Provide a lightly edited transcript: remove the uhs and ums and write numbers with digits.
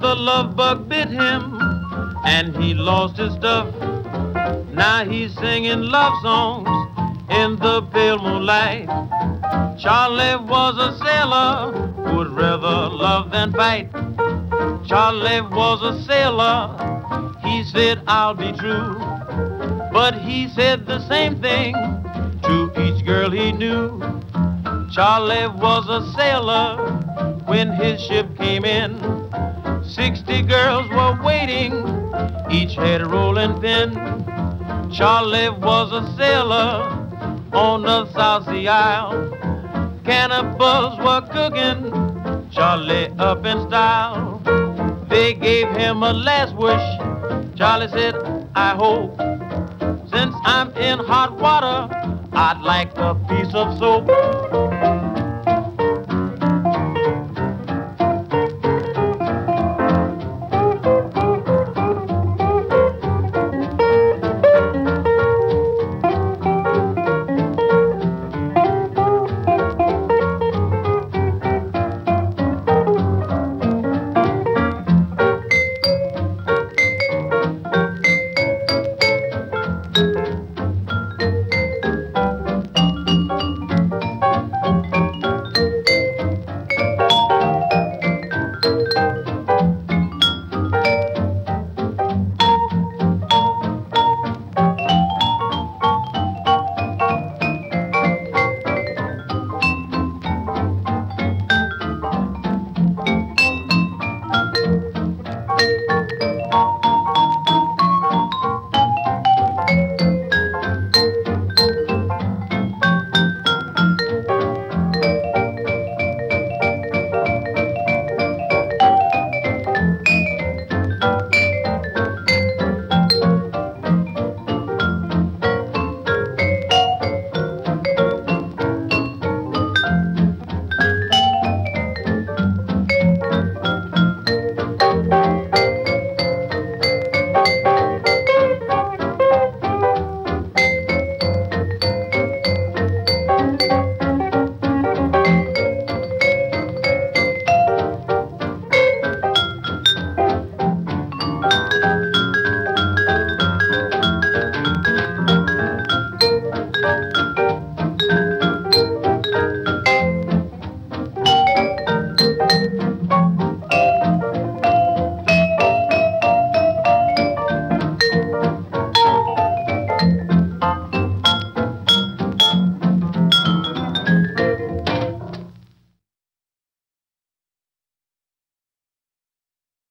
the love bug bit him, and he lost his stuff. Now he's singing love songs in the pale moonlight. Charlie was a sailor who'd rather love than fight. Charlie was a sailor, he said I'll be true. But he said the same thing to each girl he knew. Charlie was a sailor when his ship came in. 60 girls were waiting, each had a rolling pin. Charlie was a sailor on the South Sea Isle. Cannibals were cooking Charlie up in style. They gave him a last wish. Charlie said, I hope, since I'm in hot water, I'd like a piece of soap.